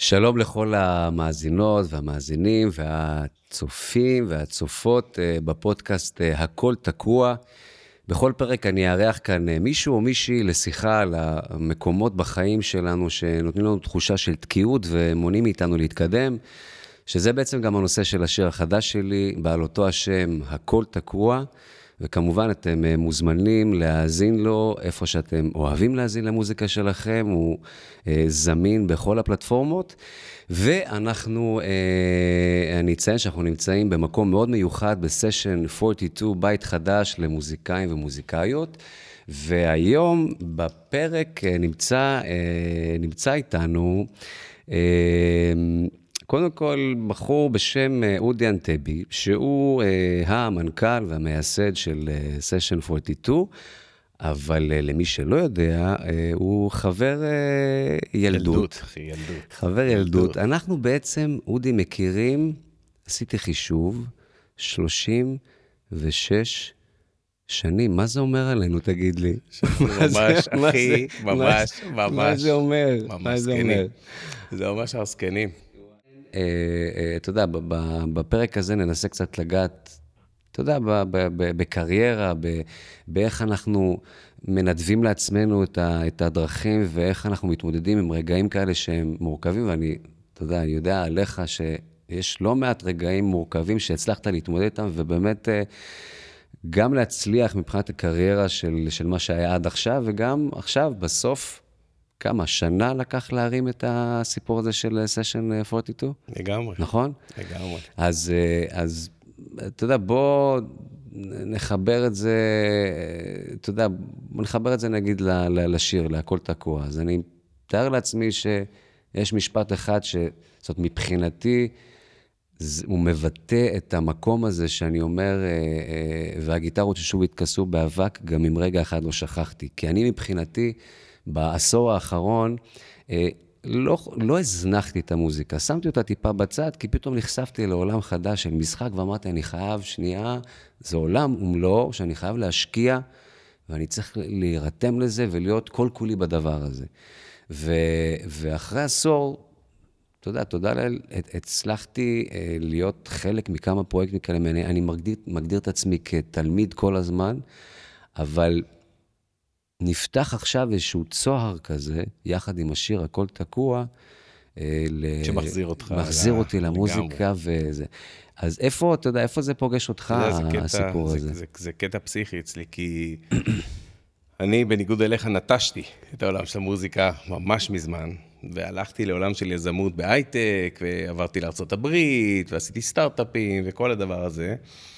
שלום לכל המאזינות והמאזינים והצופים והצופות בפודקאסט הכל תקוע. בכל פרק אני אארח כאן מישהו או מישהי לשיחה על המקומות בחיים שלנו שנותנים לנו תחושה של תקיעות ומונעים מאיתנו להתקדם, שזה בעצם גם הנושא של השיר החדש שלי, בעל אותו השם הכל תקוע, וכמובן אתם מוזמנים להאזין לו איפה שאתם אוהבים להאזין למוזיקה שלכם, הוא זמין בכל הפלטפורמות, ואנחנו, אני אציין שאנחנו נמצאים במקום מאוד מיוחד בסשן 42, בית חדש למוזיקאים ומוזיקאיות, והיום בפרק נמצא איתנו, קודם כל, בחור בשם אודי אנטבי, שהוא המנכ"ל והמייסד של סשן 42, אבל למי שלא יודע, הוא חבר ילדות. חבר ילדות. אנחנו בעצם, אודי, מכירים, עשיתי חישוב, 36 שנים. מה זה אומר עלינו, תגיד לי? ממש, אחי, ממש. מה זה אומר? ממש זקנים. זה ממש הזקנים. אתה יודע, בפרק הזה ננסה קצת לגעת, אתה יודע, בקריירה, באיך אנחנו מנדבים לעצמנו את הדרכים, ואיך אנחנו מתמודדים עם רגעים כאלה שהם מורכבים, ואני, אתה יודע, אני יודע עליך שיש לא מעט רגעים מורכבים שהצלחת להתמודד איתם, ובאמת גם להצליח מבחינת הקריירה של מה שהיה עד עכשיו, וגם עכשיו, בסוף, כמה שנה לקח להרים את הסיפור הזה של סשן 42? לגמרי. נכון? לגמרי. אז אתה יודע, בוא נחבר את זה, אתה יודע, בוא נחבר את זה נגיד לשיר, להכל תקוע. אז אני מתאר לעצמי שיש משפט אחד זאת מבחינתי, הוא מבטא את המקום הזה שאני אומר, והגיטרות ששוב התכסו באבק, גם אם רגע אחד לא שכחתי. כי אני מבחינתי, בעשור האחרון, לא הזנחתי את המוזיקה, שמתי אותה טיפה בצד, כי פתאום נחשפתי לעולם חדש של משחק, ואמרתי, אני חייב שנייה, זה עולם ומלואו, שאני חייב להשקיע, ואני צריך להירתם לזה, ולהיות כל כולי בדבר הזה. ואחרי עשור, תודה לאל, הצלחתי להיות חלק מכמה פרויקטים כאלה, אני מגדיר את עצמי כתלמיד כל הזמן, אבל נפתח עכשיו איזשהו צוהר כזה, יחד עם השיר הכל תקוע, שמחזיר אותך. מחזיר אותי למוזיקה וזה. אז איפה, אתה יודע, איפה זה פוגש אותך, הסיפור הזה? זה קטע פסיכי אצלי, כי אני בניגוד אליך נטשתי את העולם של המוזיקה ממש מזמן, והלכתי לעולם של יזמות בהייטק, ועברתי לארצות הברית, ועשיתי סטארט-אפים וכל הדבר הזה.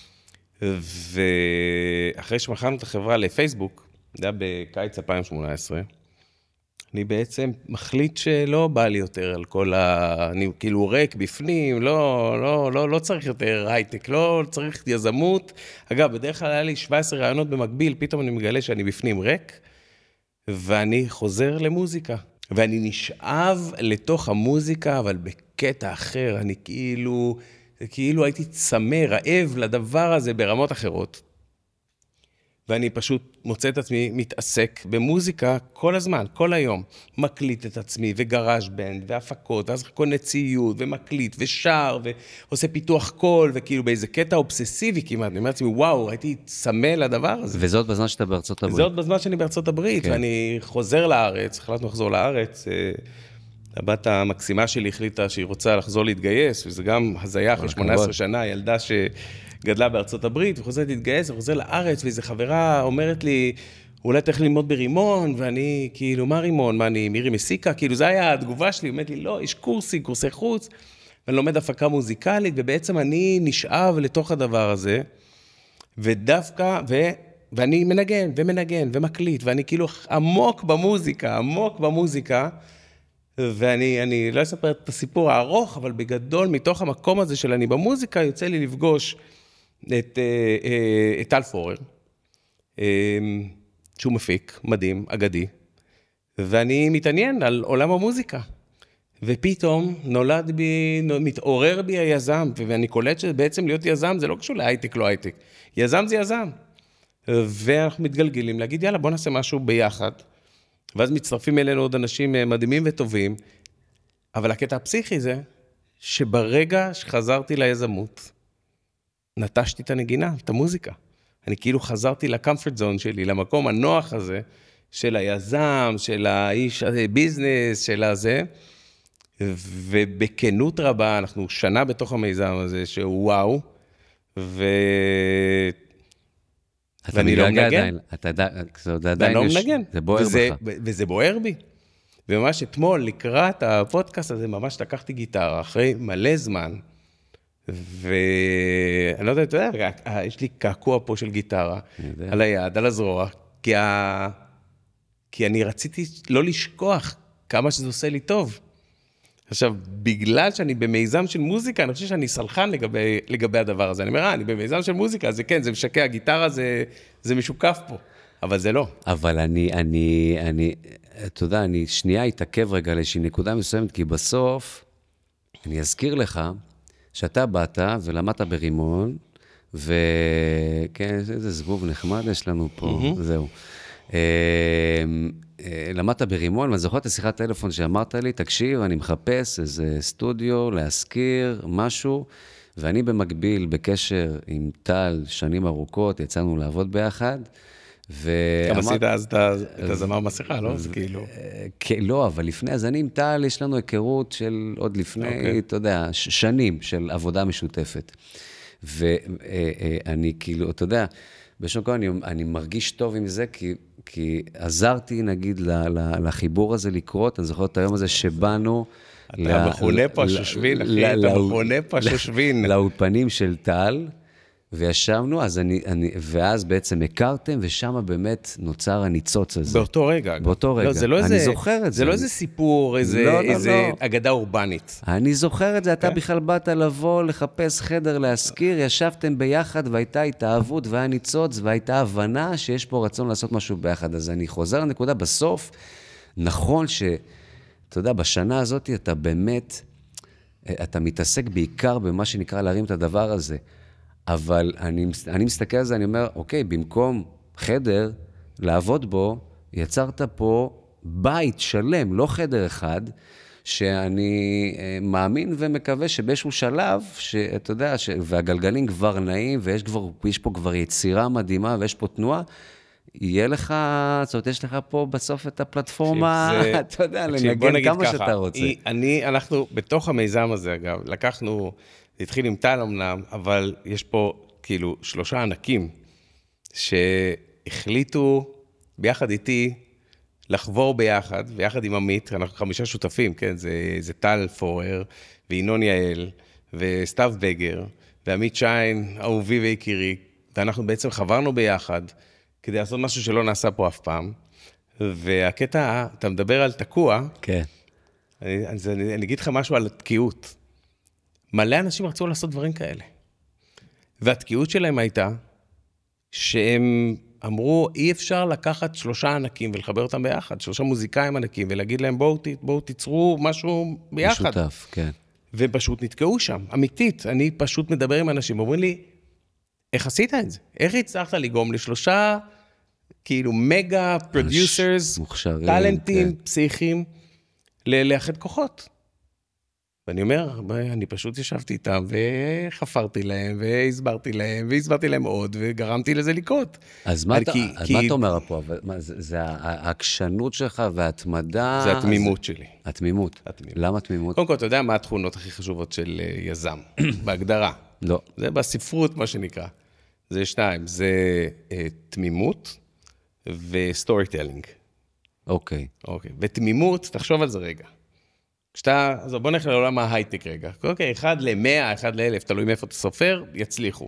ואחרי שמכרנו את החברה לפייסבוק, זה היה בקיץ 2018, אני בעצם מחליט שלא בא לי יותר על כל אני כאילו ריק בפנים, לא צריך יותר הייטק, לא צריך יזמות. אגב, בדרך כלל היה לי 17 רעיונות במקביל, פתאום אני מגלה שאני בפנים ריק, ואני חוזר למוזיקה. ואני נשאב לתוך המוזיקה, אבל בקטע אחר, אני כאילו הייתי צמא, רעב לדבר הזה ברמות אחרות. ואני פשוט מוצא את עצמי מתעסק במוזיקה כל הזמן, כל היום. מקליט את עצמי וגראז' בנד והפקות, ואז קונה ציוד ומקליט ושר ועושה פיתוח קול, וכאילו באיזה קטע אובססיבי כמעט. אני אומר לעצמי, וואו, הייתי צמא לדבר הזה. וזאת בזמן שאתה בארצות הברית. וזאת בזמן שאני בארצות הברית, כן. ואני חוזר לארץ, החלטנו לחזור לארץ. הבת המקסימה שלי החליטה שהיא רוצה לחזור להתגייס, וזה גם הזיה אחרי 18 שנה, ילדה גדלה בארצות הברית, וחוזרת להתגייס, וחוזר לארץ, ואיזו חברה אומרת לי, אולי תלך ללמוד ברימון, ואני כאילו, מה רימון? מה, אני מירי מסיקה? כאילו, זה היה התגובה שלי, אומרת לי, לא, יש קורסי חוץ, ואני לומד הפקה מוזיקלית, ובעצם אני נשאב לתוך הדבר הזה, ודווקא, ואני מנגן ומקליט, ואני כאילו עמוק במוזיקה, ואני לא אספר את הסיפור הארוך, אבל בגדול, מתוך המקום הזה של אני במוזיקה, יוצא לי לפגוש את טל פורר, שהוא מפיק, מדהים, אגדי, ואני מתעניין על עולם המוזיקה. ופתאום מתעורר בי היזם, ואני קולט שבעצם להיות יזם זה לא קשור להייטק, לא הייטק. יזם זה יזם. ואנחנו מתגלגלים להגיד, יאללה, בוא נעשה משהו ביחד. ואז מצטרפים אלינו עוד אנשים מדהימים וטובים, אבל הקטע הפסיכי זה, שברגע שחזרתי ליזמות, נטשתי את הנגינה, את המוזיקה. אני כאילו חזרתי לקומפורט זון שלי, למקום הנוח הזה, של היזם, של האיש ביזנס, של הזה, ובכנות רבה, אנחנו שנה בתוך המיזם הזה, שהוא וואו, ואני לא מנגן. ואני לא מנגן. זה בוער בך. וזה בוער בי. וממש אתמול, לקראת הפודקאסט הזה, ממש לקחתי גיטרה, אחרי מלא זמן, ואני לא יודע, אתה יודע, יש לי קעקוע פה של גיטרה, על היד, על הזרוע, כי אני רציתי לא לשכוח כמה שזה עושה לי טוב. עכשיו, בגלל שאני במיזם של מוזיקה, אני חושב שאני סלחן לגבי הדבר הזה. אני אומר, אני במיזם של מוזיקה, זה כן, זה משקע, הגיטרה זה משוקף פה, אבל זה לא. אבל אתה יודע, אני שנייה אתעכב רגע לאיזושהי נקודה מסוימת, כי בסוף, אני אזכיר לך, שאתה באת ולמדת ברימון, וכן, איזה זבוב נחמד יש לנו פה, זהו. למדת ברימון, ואני זוכר את השיחת טלפון שאמרת לי, תקשיב, אני מחפש איזה סטודיו, להזכיר משהו, ואני במקביל, בקשר עם טל, שנים ארוכות, יצאנו לעבוד ביחד, גם עשית אז את הזמר מסכה, לא? זה כאילו... לא, אבל לפני, אז אני עם טל, יש לנו היכרות של עוד לפני, אתה יודע, שנים של עבודה משותפת. ואני כאילו, אתה יודע, בשום כך אני מרגיש טוב עם זה, כי עזרתי, נגיד, לחיבור הזה לקרות, אני זוכר את היום הזה שבאנו... אתה מכונה פה השושבין, אחי, אתה מכונה פה השושבין. לאולפנים של טל, וישבנו, ואז בעצם הכרתם, ושם באמת נוצר הניצוץ הזה. באותו רגע. באותו רגע. אני זוכר את זה. זה לא איזה סיפור, איזה אגדה אורבנית. אני זוכר את זה, אתה בכלל באת לבוא, לחפש חדר להזכיר, ישבתם ביחד, והייתה התאהבות, והיה ניצוץ, והייתה הבנה שיש פה רצון לעשות משהו ביחד. אז אני חוזר לנקודה, בסוף, נכון אתה יודע, בשנה הזאת אתה באמת, אתה מתעסק בעיקר במה שנקרא להרים את הדבר הזה. אבל אני מסתכל על זה, אני אומר, אוקיי, במקום חדר לעבוד בו, יצרת פה בית שלם, לא חדר אחד, שאני מאמין ומקווה שבאיזשהו שלב, שאתה יודע, והגלגלים כבר נעים, ויש פה כבר יצירה מדהימה, ויש פה תנועה, יהיה לך, זאת אומרת, יש לך פה בסוף את הפלטפורמה, אתה יודע, לנגן כמה שאתה רוצה. אנחנו בתוך המיזם הזה, אגב, לקחנו... זה התחיל עם טל אמנם, אבל יש פה כאילו 3 ענקים שהחליטו ביחד איתי לחבור ביחד, ויחד עם עמית, אנחנו 5 שותפים, כן? זה טל פורר, וינון יעל, וסתיו בגר, ועמית שיין, אהובי ויקירי, ואנחנו בעצם חברנו ביחד, כדי לעשות משהו שלא נעשה פה אף פעם, והקטע, אתה מדבר על תקוע, כן. אני אגיד לך משהו על התקיעות. מלא אנשים רצו לעשות דברים כאלה. והתקיעות שלהם הייתה, שהם אמרו, אי אפשר לקחת 3 ענקים ולחבר אותם ביחד, 3 מוזיקאים ענקים, ולהגיד להם, בואו תיצרו משהו ביחד. משותף, כן. ופשוט נתקעו שם, אמיתית. אני פשוט מדבר עם אנשים, אומרים לי, איך עשית את זה? איך הצלחת לגרום ל3 כאילו מגה פרודיוסרס, טלנטים, פסיכיים, לאחד כוחות? ואני אומר, אני פשוט ישבתי איתם, וחפרתי להם, והסברתי להם עוד, וגרמתי לזה לקרות. אז מה אתה אומר פה? זה העקשנות שלך וההתמדה? זה התמימות שלי. התמימות. למה תמימות? קודם כל, אתה יודע מה התכונות הכי חשובות של יזם? בהגדרה. לא. זה בספרות, מה שנקרא. זה 2, זה תמימות וסטורי טלינג. אוקיי. ותמימות, תחשוב על זה רגע. אז בוא נלך לעולם ההייטק רגע. אוקיי, 1 ל-100, 1 ל-1000, תלוי מאיפה אתה סופר, יצליחו.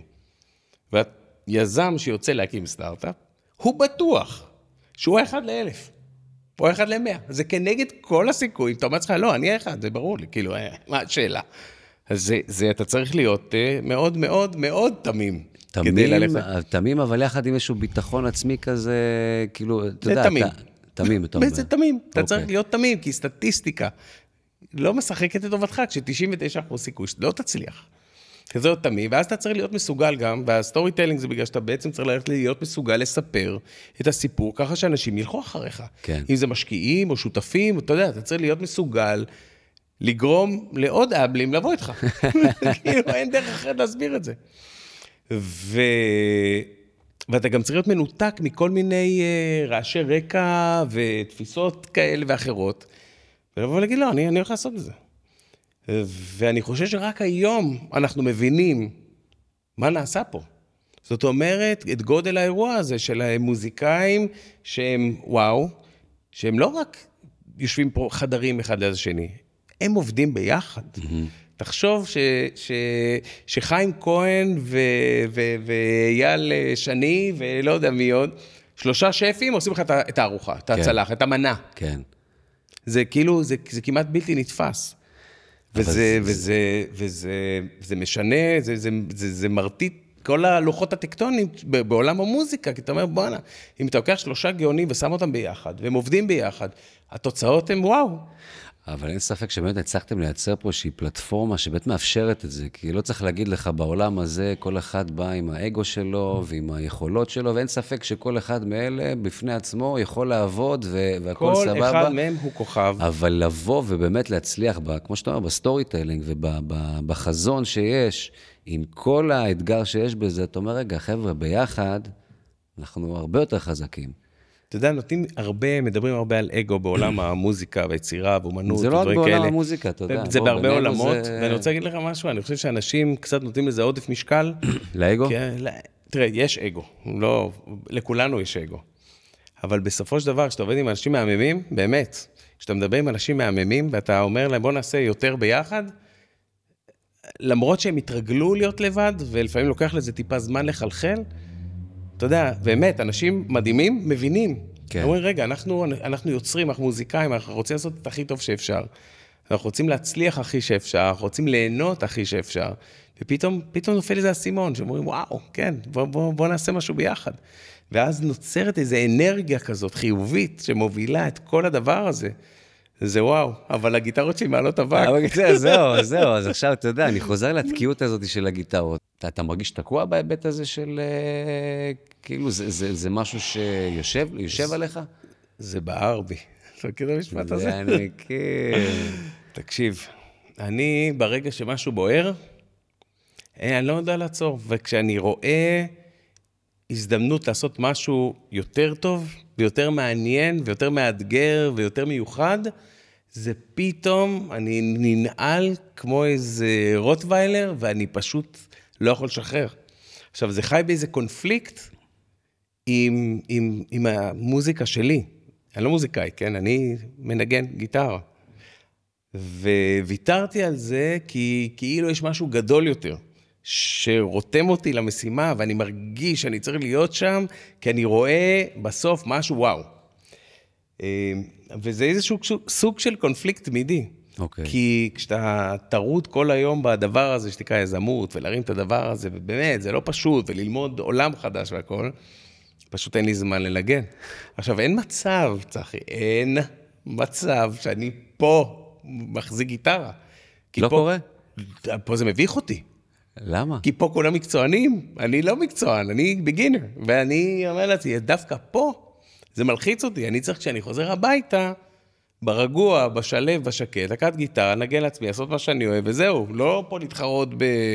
והיזם שיוצא להקים סטארט-אפ, הוא בטוח שהוא 1 ל-1000, או 1 ל-100. זה כנגד כל הסיכויים. אתה אומר לך, לא, אני 1, זה ברור לי, כאילו, מה השאלה? אז אתה צריך להיות מאוד מאוד מאוד תמים. תמים, אבל יחד עם איזשהו ביטחון עצמי כזה, כאילו, אתה יודע, תמים, אתה אומר. זה תמים, אתה צריך להיות תמים, כי סטטיסטיקה לא משחקת את טובתך, כש-99% סיכוי שלא תצליח. כזה עוד תמים, ואז אתה צריך להיות מסוגל גם, והסטורי טיילינג זה בגלל שאתה בעצם צריך להיות מסוגל לספר את הסיפור, ככה שאנשים ילכו אחריך. כן. אם זה משקיעים או שותפים, אתה יודע, אתה צריך להיות מסוגל לגרום לעוד אבלים לבוא איתך. כאילו, אין דרך אחרת להסביר את זה. ואתה גם צריך להיות מנותק מכל מיני רעשי רקע ותפיסות כאלה ואחרות, ולבוא ולהגיד, לא, אני הולך לעשות את זה. ואני חושב שרק היום אנחנו מבינים מה נעשה פה. זאת אומרת, את גודל האירוע הזה של המוזיקאים שהם וואו, שהם לא רק יושבים פה חדרים אחד ליד השני, הם עובדים ביחד. תחשוב שחיים כהן ואייל שני ולא יודע מי עוד, 3 שפים עושים לך את הארוחה, את הצלח, את המנה. כן. זה כאילו, זה כמעט בלתי נתפס. וזה משנה, זה מרטיט כל הלוחות הטקטונים בעולם המוזיקה, כי אתה אומר, בואנה, אם אתה לוקח 3 גאונים ושם אותם ביחד, והם עובדים ביחד, התוצאות הן וואו. אבל אין ספק שבאמת הצלחתם לייצר פה שהיא פלטפורמה שבאמת מאפשרת את זה, כי לא צריך להגיד לך בעולם הזה, כל אחד בא עם האגו שלו ועם היכולות שלו, ואין ספק שכל אחד מאלה בפני עצמו יכול לעבוד והכל סבבה. כל אחד מהם הוא כוכב. אבל לבוא ובאמת להצליח, כמו שאתה אומר, בסטורי טיילינג ובחזון שיש, עם כל האתגר שיש בזה, אתה אומר, רגע, חבר'ה, ביחד, אנחנו הרבה יותר חזקים. אתה יודע, מדברים הרבה על אגו בעולם המוזיקה והיצירה ואומנות. זה לא רק בעולם המוזיקה, אתה יודע. זה בהרבה עולמות, ואני רוצה להגיד לך משהו, אני חושב שאנשים קצת נותנים לזה עודף משקל. לאגו? תראה, יש אגו, לכולנו יש אגו. אבל בסופו של דבר, כשאתה עובד עם אנשים מהממים, באמת, כשאתה מדבר עם אנשים מהממים, ואתה אומר להם, בוא נעשה יותר ביחד, למרות שהם התרגלו להיות לבד, ולפעמים לוקח לזה טיפה זמן לחלחל, אתה יודע, באמת, אנשים מדהימים, מבינים. כן. אומרים, רגע, אנחנו יוצרים, אנחנו מוזיקאים, אנחנו רוצים לעשות את הכי טוב שאפשר. אנחנו רוצים להצליח הכי שאפשר, אנחנו רוצים ליהנות הכי שאפשר. ופתאום נופל איזה אסימון, שאומרים, וואו, כן, בוא נעשה משהו ביחד. ואז נוצרת איזו אנרגיה כזאת חיובית, שמובילה את כל הדבר הזה. זה וואו, אבל הגיטרות שלי מעלות אבק. זהו, אז עכשיו, אתה יודע, אני חוזר לתקיעות הזאת של הגיטרות. אתה מרגיש תקוע בהיבט הזה של, כאילו, זה משהו שיושב עליך? זה בער בי. אתה מכיר את המשפט הזה? זה אני מכיר. תקשיב, אני ברגע שמשהו בוער, אני לא יודע לעצור, וכשאני רואה הזדמנות לעשות משהו יותר טוב, ויותר מעניין, ויותר מאתגר, ויותר מיוחד, זה פתאום, אני ננעל כמו איזה רוטוויילר, ואני פשוט לא יכול לשחרר. עכשיו, זה חי באיזה קונפליקט עם המוזיקה שלי. אני לא מוזיקאי, כן? אני מנגן גיטרה. וויתרתי על זה כי כאילו יש משהו גדול יותר, שרותם אותי למשימה, ואני מרגיש שאני צריך להיות שם, כי אני רואה בסוף משהו וואו. וזה איזשהו סוג של קונפליקט תמידי. אוקיי. כי כשאתה תרוד כל היום בדבר הזה, שתקרא יזמות, ולהרים את הדבר הזה, ובאמת, זה לא פשוט, וללמוד עולם חדש והכל, פשוט אין לי זמן לנגן. עכשיו, אין מצב, צחי, אין מצב שאני פה מחזיק גיטרה. לא קורה? פה זה מביך אותי. למה? כי פה כולם מקצוענים, אני לא מקצוען, אני בגינר, ואני אומר לעצמי, דווקא פה, זה מלחיץ אותי, אני צריך כשאני חוזר הביתה, ברגוע, בשלב, בשקט, לקחת גיטרה, נגן לעצמי, לעשות מה שאני אוהב, וזהו, לא פה להתחרות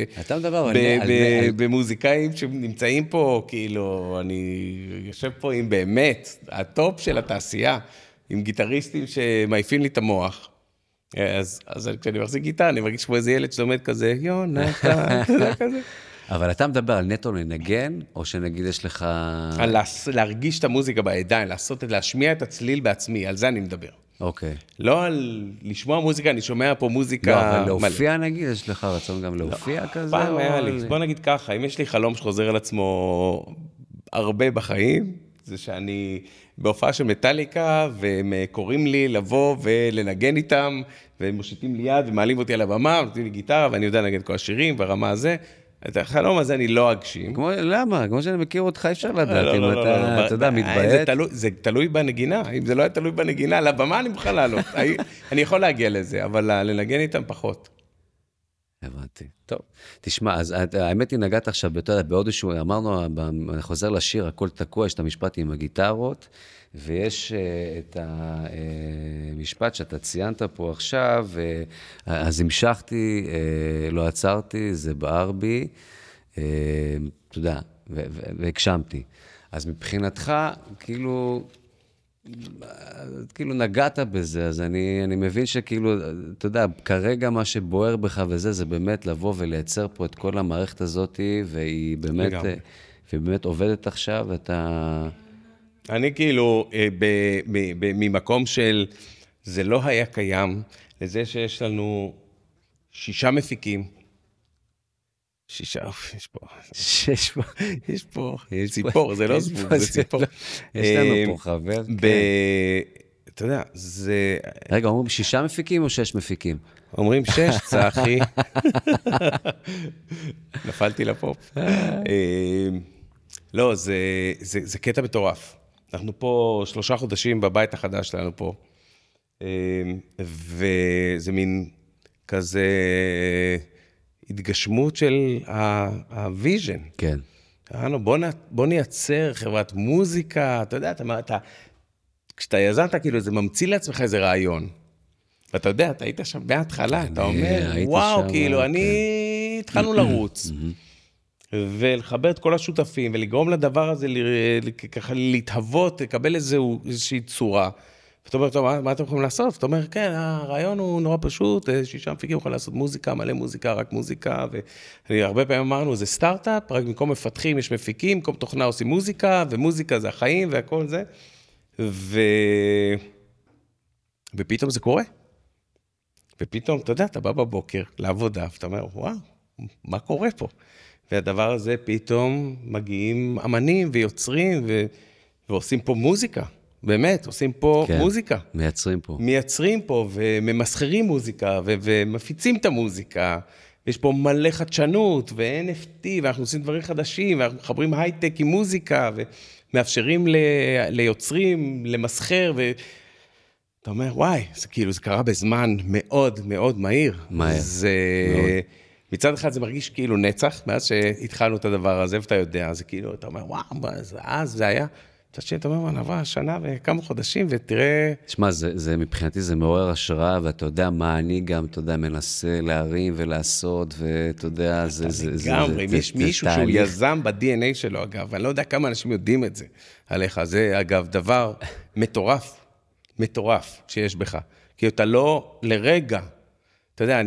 במוזיקאים שנמצאים פה, כאילו, אני יושב פה עם באמת, הטופ של התעשייה, עם גיטריסטים שמעיפים לי את המוח, אז כשאני מחזיק גיטרה, אני מרגיש כמו איזה ילד שלומד כזה, יונתן, כזה. אבל אתה מדבר על נטו לנגן, או שנגיד יש לך... על להרגיש את המוזיקה בידיים, להשמיע את הצליל בעצמי, על זה אני מדבר. אוקיי. לא על לשמוע מוזיקה, אני שומע פה מוזיקה... לא, אבל להופיע נגיד, יש לך רצון גם להופיע כזה? פעם היה לי, בוא נגיד ככה, אם יש לי חלום שחוזר על עצמו הרבה בחיים, זה שאני בהופעה של מטליקה, והם קוראים לי לבוא ולנגן איתם, והם מושיטים לי יד ומעלים אותי על הבמה, נותנים לי גיטרה, ואני יודע לנגן כל השירים, ברמה הזה. את החלום הזה אני לא אגשים. למה? כמו שאני מכיר אותך, אפשר לדעת, אם אתה יודע, מתבעט. זה תלוי בנגינה, אם זה לא היה תלוי בנגינה, לבמה אני מוכן לעלות. אני יכול להגיע לזה, אבל לנגן איתם פחות. הבנתי. טוב, תשמע, אז האמת היא, נגעת עכשיו, אתה יודע, בעוד איזשהו, אמרנו, אני חוזר לשיר, הכל תקוע, יש את המשפט עם הגיטרות, ויש את המשפט שאתה ציינת פה עכשיו, אז המשכתי, לא עצרתי, זה בער בי, אתה יודע, והגשמתי. אז מבחינתך, כאילו נגעת בזה, אז אני מבין שכאילו, אתה יודע, כרגע מה שבוער בך וזה, זה באמת לבוא ולייצר פה את כל המערכת הזאת, והיא באמת עובדת עכשיו, ואתה... אני כאילו, ממקום של, זה לא היה קיים, לזה שיש לנו 6 מפיקים, 6, יש פה ציפור, זה לא זבוב, זה ציפור. יש לנו פה חבר, כן. אתה יודע, זה... רגע, אומרים 6 מפיקים או 6 מפיקים? אומרים 6, צחי. נפלתי לפופ. לא, זה קטע מטורף. אנחנו פה 3 חודשים בבית החדש שלנו פה, וזה מין כזה התגשמות של הוויז'ן. כן. בוא נייצר חברת מוזיקה, אתה יודע, כשאתה יזמת, כאילו, זה ממציא לעצמך איזה רעיון. ואתה יודע, אתה היית שם בהתחלה, אתה אומר, וואו, כאילו, התחלנו לרוץ. ולחבר את כל השותפים, ולגרום לדבר הזה, ככה להתהוות, לקבל איזושהי צורה. ואתה אומר, טוב, מה אתם יכולים לעשות? אתה אומר, כן, הרעיון הוא נורא פשוט, 6 מפיקים יכולים לעשות מוזיקה, מלא מוזיקה, רק מוזיקה, והרבה פעמים אמרנו, זה סטארט-אפ, רק במקום מפתחים יש מפיקים, במקום תוכנה עושים מוזיקה, ומוזיקה זה החיים והכל זה. ופתאום זה קורה. ופתאום, אתה יודע, אתה בא בבוקר לעבודה, ואתה אומר, וואו, מה קורה פה? והדבר הזה פתאום מגיעים אמנים ויוצרים ועושים פה מוזיקה. באמת, עושים פה מוזיקה. מייצרים פה וממסחרים מוזיקה ומפיצים את המוזיקה. יש פה מלא חדשנות ו-NFT ואנחנו עושים דברים חדשים ואנחנו מחברים הייטק עם מוזיקה ומאפשרים ליוצרים למסחר אתה אומר, וואי, זה כאילו, זה קרה בזמן מאוד מאוד מהיר. מהר. מצד אחד זה מרגיש כאילו נצח, מאז שהתחלנו את הדבר הזה, ואתה יודע, זה כאילו, אתה אומר, וואו, אז זה היה. מצד שני, אתה אומר, נעבר שנה וכמה חודשים, ותראה... תשמע, מבחינתי זה מעורר השראה, ואתה יודע מה אני גם, אתה יודע, מנסה להרים ולעשות, ואתה יודע, זה לגמרי, אם יש מישהו שהוא יזם ב-DNA שלו, אגב, ואני לא יודע כמה אנשים יודעים את זה עליך, זה, אגב, דבר מטורף שיש בך. כי אתה לא לרגע, אתה יודע,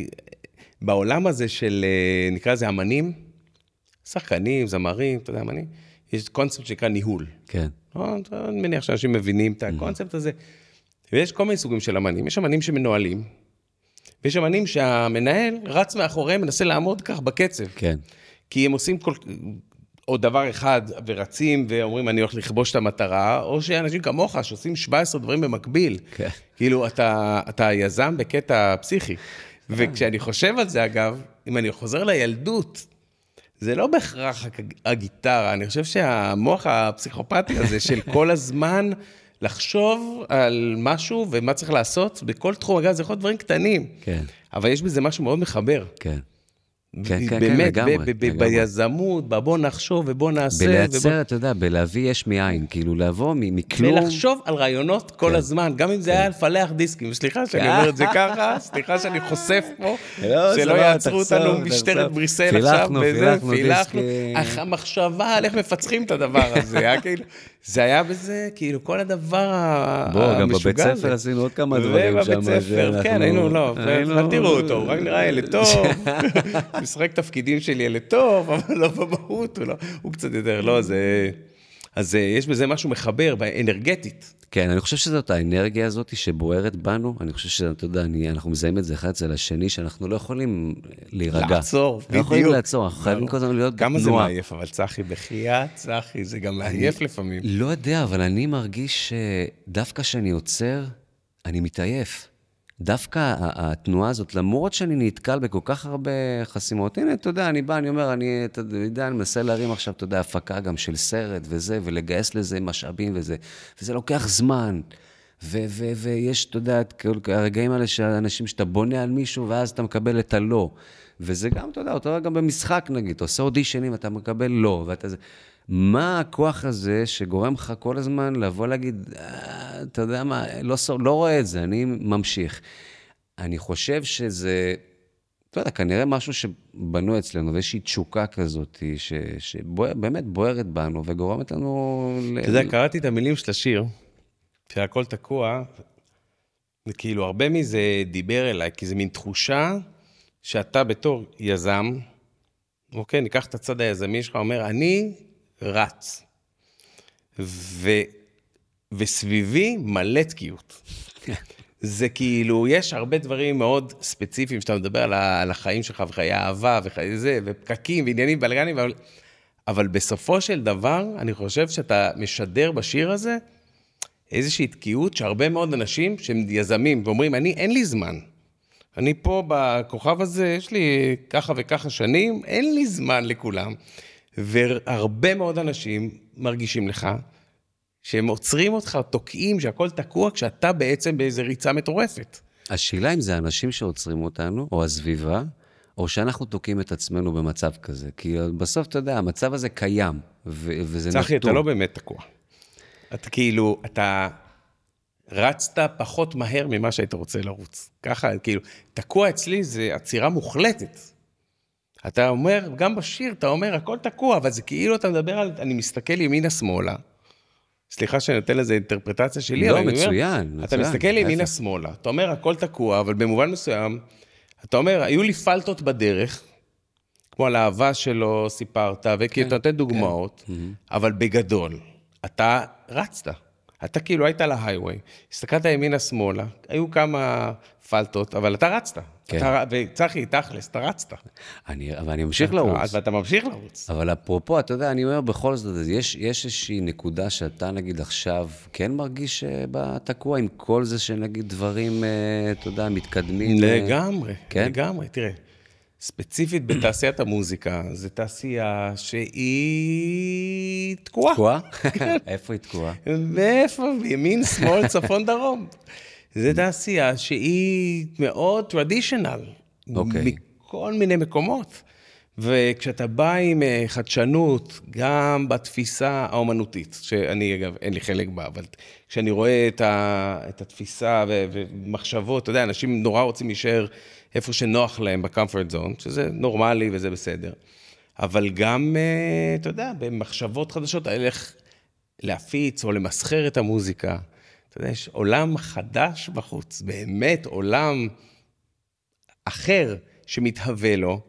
בעולם הזה של, נקרא לזה אמנים, שחקנים, זמרים, אתה יודע, אמנים, יש קונספט שנקרא ניהול. כן. אני מניח שאנשים מבינים את הקונספט הזה. ויש כל מיני סוגים של אמנים. יש אמנים שמנוהלים, ויש אמנים שהמנהל רץ מאחוריהם, מנסה לעמוד כך בקצב. כן. כי הם עושים עוד דבר אחד ורצים ואומרים, אני הולך לכבוש את המטרה, או שאנשים כמוך שעושים 17 דברים במקביל. כן. כאילו, אתה יזם בקטע פסיכי. וכשאני חושב על זה, אגב, אם אני חוזר לילדות, זה לא בהכרח הגיטרה, אני חושב שהמוח הפסיכופתי הזה של כל הזמן לחשוב על משהו ומה צריך לעשות, בכל תחום, אגב, זה יכול להיות דברים קטנים. כן. אבל יש בזה משהו מאוד מחבר. כן. באמת, ביזמות, בוא נחשוב ובוא נעשה. בלייצר, אתה יודע, בלהביא יש מאין, כאילו לבוא מכלום. ולחשוב על רעיונות כל הזמן, גם אם זה היה לפלח דיסקים, סליחה שאני אומר את זה ככה, סליחה שאני חוסף פה, שלא יעצרו אותנו משטרת בריסל עכשיו, פילחנו, המחשבה על איך מפצחים את הדבר הזה, זה היה בזה, כאילו כל הדבר המשוגע הזה. גם בבית ספר עשינו עוד כמה דברים שם. ובבית ספר, כן, היינו, לא, אל תראו אותו, הוא רק נראה ילד טוב, משחק תפקידים של ילד טוב, אבל לא במהות, הוא קצת יותר, לא, אז יש בזה משהו מחבר, אנרגטית. כן, אני חושב שזאת האנרגיה הזאת שבוערת בנו, אני חושב שאתה יודע, אנחנו מזהים את זה אחד אצל השני, שאנחנו לא יכולים להירגע. לעצור, בדיוק. לא יכולים לעצור, אנחנו חייבים כל הזמן להיות בתנועה. כמה זה מעייף, אבל צחי, בחיית, צחי, זה גם מעייף לפעמים. לא יודע, אבל אני מרגיש שדווקא כשאני עוצר, אני מתעייף. דווקא התנועה הזאת, למרות שאני נתקל בכל כך הרבה חסימות, הנה, אתה יודע, אני בא, אני אומר, אני מנסה להרים עכשיו, אתה יודע, הפקה גם של סרט וזה, ולגייס לזה משאבים וזה לוקח זמן, ויש, אתה יודע, הרגעים האלה של האנשים שאתה בונה על מישהו, ואז אתה מקבל את הלא, וזה גם, אתה יודע, אותו גם במשחק נגיד, אתה עושה אודישנים, אתה מקבל לא, ואתה זה... מה הכוח הזה שגורם לך כל הזמן לבוא להגיד, אתה יודע מה, לא רואה את זה, אני ממשיך. אני חושב שזה, אתה יודע, כנראה משהו שבנו אצלנו, ויש תשוקה כזאת, שבאמת בוערת בנו, וגורמת לנו... אתה יודע, קראתי את המילים של השיר, שהכל תקוע, וכאילו הרבה מזה דיבר אליי, כי זה מין תחושה שאתה בתור יזם, אוקיי, ניקח את הצד היזמי שלך, אומר, אני רץ, וסביבי מלא תקיעות. זה כאילו, יש הרבה דברים מאוד ספציפיים, שאתה מדבר על החיים שלך, וחיי אהבה, וחיי זה, ופקקים, ועניינים, בלגנים, אבל בסופו של דבר, אני חושב שאתה משדר בשיר הזה, איזושהי תקיעות, שהרבה מאוד אנשים שהם יזמים, ואומרים, אין לי זמן. אני פה בכוכב הזה, יש לי ככה וככה שנים, אין לי זמן לכולם. והרבה מאוד אנשים מרגישים לך, שהם עוצרים אותך, תוקעים, שהכל תקוע, כשאתה בעצם באיזו ריצה מטורפת. השאלה אם זה אנשים שעוצרים אותנו, או הסביבה, או שאנחנו תוקעים את עצמנו במצב כזה. כי בסוף, אתה יודע, המצב הזה קיים, וזה נתון. צחי, אתה לא באמת תקוע. אתה כאילו, אתה רצת פחות מהר ממה שהיית רוצה לרוץ. ככה, כאילו, תקוע אצלי זה עצירה מוחלטת. אתה אומר, גם בשיר, אתה אומר, הכל תקוע, אבל זה כאילו אתה מדבר על, אני מסתכל ימינה-שמאלה, סליחה שאני נותן לזה אינטרפרטציה שלי, לא, מצוין. אתה מסתכל ימינה-שמאלה, אתה אומר, הכל תקוע, אבל במובן מסוים, אתה אומר, היו לי פלטות בדרך, כמו על האהבה שלו סיפרת, וכי אתה נותן דוגמאות, אבל בגדול, אתה רצת. אתה כאילו היית על ההייווי, הסתכלת ימינה-שמאלה, היו כמה פלטות, אבל אתה רצת. וצחי, תכלס, אתה רצת. אבל אני ממשיך לרוץ. ואתה ממשיך לרוץ. אבל אפרופו, אתה יודע, אני אומר בכל זאת, יש איזושהי נקודה שאתה נגיד עכשיו כן מרגיש בתקוע עם כל זה שנגיד דברים, אתה יודע, מתקדמים. לגמרי, כן? לגמרי, תראה. ספציפית בתעשיית המוזיקה, זו תעשייה שהיא תקועה. תקועה? איפה היא תקועה? ואיפה? ימין, שמאל, צפון, דרום. זו תעשייה שהיא מאוד טרדישנל. אוקיי. מכל מיני מקומות. וכשאתה בא עם חדשנות, גם בתפיסה האומנותית, שאני אגב, אין לי חלק בה, אבל כשאני רואה את התפיסה ומחשבות, אתה יודע, אנשים נורא רוצים להישאר איפה שנוח להם בקומפורט זון, שזה נורמלי וזה בסדר. אבל גם, אתה יודע, במחשבות חדשות, איך להפיץ או למסחר את המוזיקה. אתה יודע, יש עולם חדש בחוץ, באמת עולם אחר שמתהווה לו,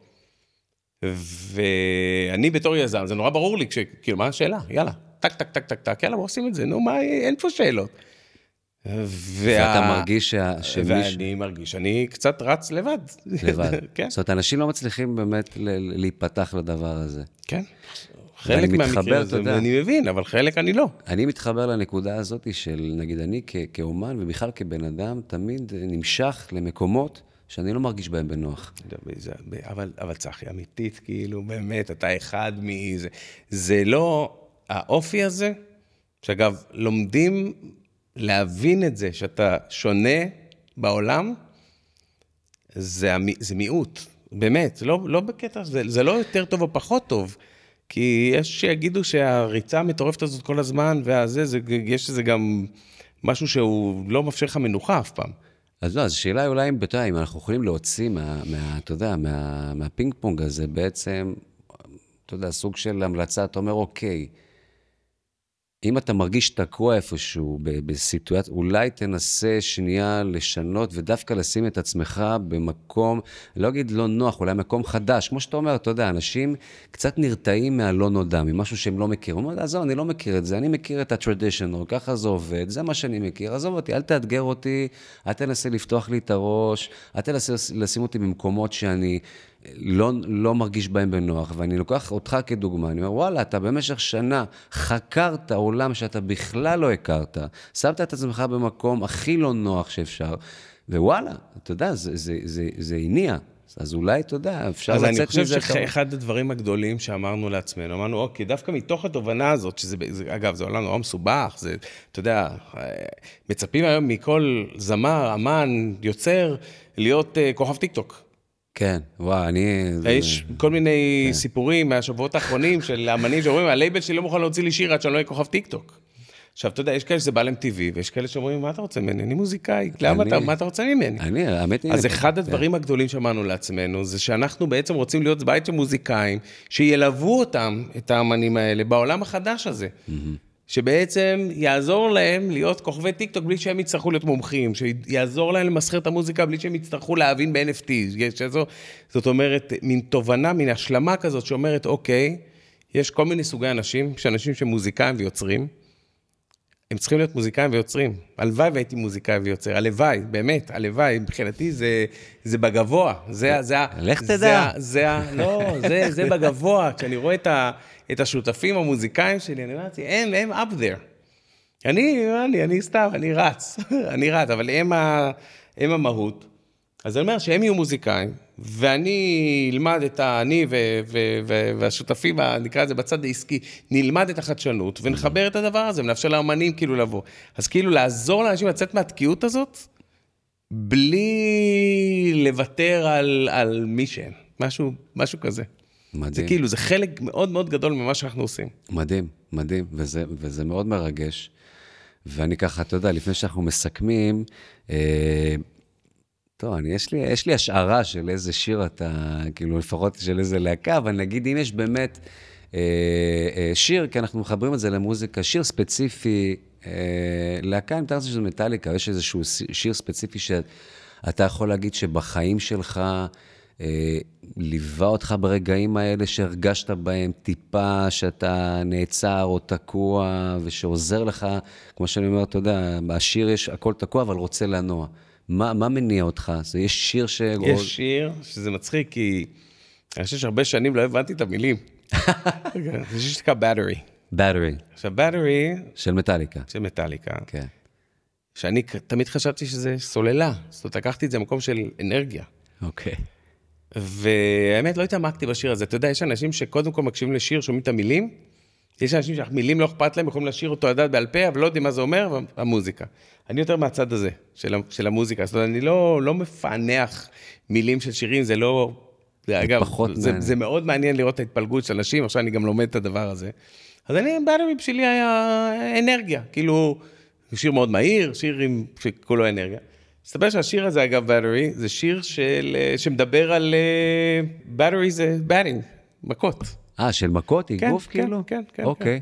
ואני בתור יזם, זה נורא ברור לי, כאילו, מה השאלה? יאללה, טק, טק, טק, טק, טק, יאללה, בוא עושים את זה, נו, מה, אין פה שאלות. ואתה מרגיש ואני מרגיש, אני קצת רץ לבד. לבד. כן. זאת אומרת, אנשים לא מצליחים באמת להיפתח לדבר הזה. כן. חלק מהמקרה הזה, אני מבין, אבל חלק אני לא. אני מתחבר לנקודה הזאת של, נגיד, אני כאומן, ובכלל כבן אדם, תמיד נמשך למקומות שאני לא מרגיש בהם בנוח. אבל צחי, אמיתית, כאילו, באמת, אתה אחד מזה. זה לא, האופי הזה, שאגב, לומדים להבין את זה, שאתה שונה בעולם, זה מיעוט. באמת, לא בקטע, זה לא יותר טוב או פחות טוב, כי יש שיגידו שהריצה המטורפת הזאת כל הזמן, יש איזה גם משהו שהוא לא מאפשר לך מנוחה אף פעם. אז לא, אז השאלה היא אולי אם אנחנו יכולים להוציא אתה יודע, מהפינג פונג הזה בעצם, אתה יודע, סוג של המלצה, אתה אומר, אוקיי, אם אתה מרגיש תקוע איפשהו בסיטואציה, אולי תנסה שנייה לשנות ודווקא לשים את עצמך במקום, לא אגיד לא נוח, אולי מקום חדש. כמו שאתה אומר, אתה יודע, אנשים קצת נרתעים מהלא נודע, ממשהו שהם לא מכירים. הוא אומר, עזוב, אני לא מכיר את זה, אני מכיר את ה-traditional, ככה זה עובד, זה מה שאני מכיר. עזוב אותי, אל תאתגר אותי, אל תנסה לפתוח לי את הראש, אל תנסה לשים אותי במקומות שאני לא מרגיש בהם בנוח, ואני לוקח אותך כדוגמה, אני אומר, וואלה, אתה במשך שנה חקרת עולם שאתה בכלל לא הכרת, שמת את עצמך במקום הכי לא נוח שאפשר, ווואלה, אתה יודע, זה הניע, אז אולי, אתה יודע, אפשר לצאת מזה. אז אני חושב שאחד הדברים הגדולים שאמרנו לעצמנו, אמרנו, אוקיי, דווקא מתוך התובנה הזאת, שזה, אגב, זה עולם נורא מסובך, זה, אתה יודע, מצפים היום מכל זמר, אמן, יוצר, להיות כוכב טיק טוק. כן, וואו, אני... יש כל מיני סיפורים מהשבועות האחרונים של האמנים שאומרים, הלייבל שלי לא מוכן להוציא לי שיר עד שאני לא אהיה כוכב טיק טוק. עכשיו, אתה יודע, יש כאלה שזה בא להם טבעי, ויש כאלה שאומרים, מה אתה רוצה ממני? אני מוזיקאי, מה אתה רוצה ממני? האמת היא... אז אחד הדברים הגדולים שאמרנו לעצמנו, זה שאנחנו בעצם רוצים להיות בית של מוזיקאים, שילוו אותם, את האמנים האלה, בעולם החדש הזה. שבעצם יעזור להם להיות כוכבי טיק טוק, בלי שהם יצטרכו להיות מומחים, שיעזור להם למסחר את המוזיקה, בלי שהם יצטרכו להבין ב-NFT. זאת אומרת, מין תובנה, מין השלמה כזאת, שאומרת, אוקיי, יש כל מיני סוגי אנשים, שאנשים שמוזיקאים ויוצרים, הם צריכים להיות מוזיקאים ויוצרים. הלוואי והייתי מוזיקאי ויוצר. הלוואי, באמת, הלוואי. מבחינתי זה בגבוה. לך תדע. זה בגבוה. כשאני רואה את השותפים המוזיקאים שלי, אני אומרת, הם up there. אני סתם, אני רץ, אבל הם המהות. אז אני אומר שהם יהיו מוזיקאים, ואני אלמד אני והשותפים, נקרא את זה בצד העסקי, נלמד את החדשנות, ונחבר את הדבר הזה, ונאפשר לאמנים כאילו לבוא. אז כאילו לעזור לאנשים לצאת מהתקיעות הזאת, בלי לוותר על מי שהם. משהו כזה. מדהים. זה כאילו, זה חלק מאוד מאוד גדול ממה שאנחנו עושים. מדהים, מדהים, וזה מאוד מרגש. ואני ככה, אתה יודע, לפני שאנחנו מסכמים, טוב, יש לי השערה של איזה שיר אתה, כאילו לפחות של איזה להקה, אבל נגיד אם יש באמת שיר, כי אנחנו מחברים את זה למוזיקה, שיר ספציפי, להקה, אם אתה רוצה שזה מטאליקה, יש איזשהו שיר ספציפי שאתה יכול להגיד שבחיים שלך, ליווה אותך ברגעים האלה שהרגשת בהם טיפה, שאתה נעצר או תקוע, ושעוזר לך, כמו שאני אומר, אתה יודע, בשיר יש הכל תקוע, אבל רוצה לנוע. מה מניע אותך? יש שיר יש שיר שזה מצחיק, כי אני חושב שהרבה שנים לא הבנתי את המילים. זה שיר שנקרא Battery. Battery. עכשיו, Battery... של מטאליקה. של מטאליקה. כן. שאני תמיד חשבתי שזה סוללה. זאת אומרת, לקחתי את זה במקום של אנרגיה. אוקיי. והאמת, לא התעמקתי בשיר הזה. אתה יודע, יש אנשים שקודם כל מקשיבים לשיר, שומעים את המילים, יש אנשים שהמילים לא אכפת להם, יכולים לשיר אותו לדעת בעל פה, אבל לא יודעים מה זה אומר, המוזיקה. אני יותר מהצד הזה, של המוזיקה. זאת אומרת, אני לא מפענח מילים של שירים, זה לא... אגב, זה מאוד מעניין לראות את ההתפלגות של אנשים, עכשיו אני גם לומד את הדבר הזה. אז Battery בשבילי היה אנרגיה, כאילו, שיר מאוד מהיר, שיר שכולו אנרגיה. מסתבר שהשיר הזה, אגב, Battery, זה שיר שמדבר על... Battery זה batting, מכות. של מכות, איגוף כאילו? כן. אוקיי.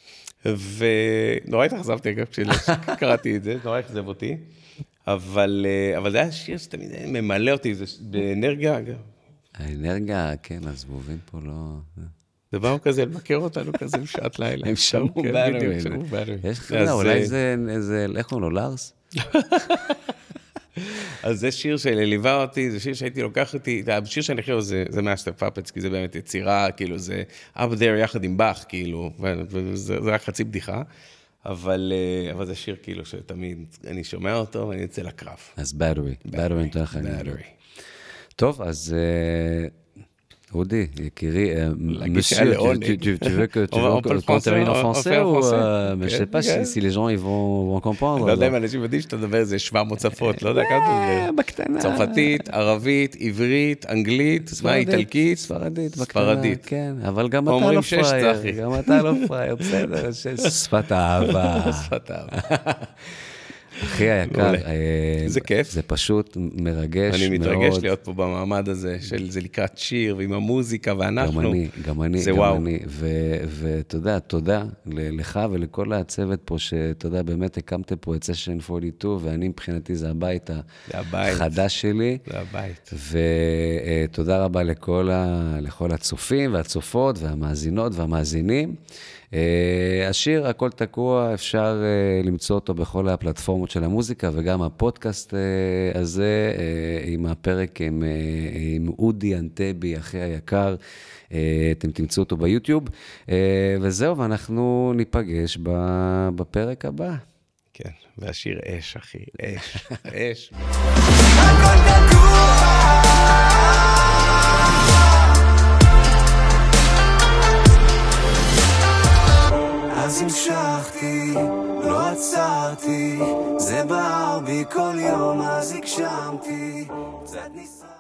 ונורא התאכזבתי, אגב, כשקראתי את זה, נורא אכזב אותי. אבל זה היה שיר שתמיד ממלא אותי, זה באנרגיה, אגב. האנרגיה, כן, הזבובים פה לא... זה באו כזה לבקר אותנו כזה בשעת לילה. הם שמעו Battery. יש לך, אולי זה, איך קוראים לו, לארס? אז זה שיר שליווה אותי, זה שיר שהייתי לוקח אותי, השיר שאני חושב זה מאסטר פאפטס, כי זה באמת יצירה, כאילו זה up there יחד עם באך, כאילו, וזה רק חצי בדיחה, אבל זה שיר כאילו שתמיד אני שומע אותו ואני יוצא לקרב. אז Battery נותן לך. טוב, אז... Audi, Kiri, monsieur, tu veux qu'on termine en français ou je ne sais pas si les gens ils vont comprendre. לא יודע אם אנשים יודעים שאתה מדבר איזה 700 שפות, לא יודע כמה אתה מדבר. בקטנה. צרפתית, ערבית, עברית, אנגלית, איטלקית. ספרדית, כן, אבל גם אתה לא פראייר, בסדר, שפת האהבה. שפת האהבה. אחי היקר, זה כיף. זה פשוט מרגש מאוד. אני מתרגש להיות פה במעמד הזה, של זה לקראת שיר, ועם המוזיקה, ואנחנו. גם אני. זה וואו. ותודה, תודה לך ולכל הצוות פה, שתודה, באמת הקמתם פה את סשן 42, ואני מבחינתי זה הבית החדש שלי. זה הבית. ותודה רבה לכל הצופים והצופות, והמאזינות והמאזינים. השיר הכל תקוע, אפשר למצוא אותו בכל הפלטפורמות של המוזיקה, וגם הפודקאסט הזה, עם הפרק עם אודי אנטבי, אחי היקר, אתם תמצאו אותו ביוטיוב, וזהו, ואנחנו ניפגש בפרק הבא. כן, והשיר אש, אחי, אש. הכל תקוע אז המשכתי, לא עצרתי, זה בער בי כל יום, אז הגשמתי, קצת ניסה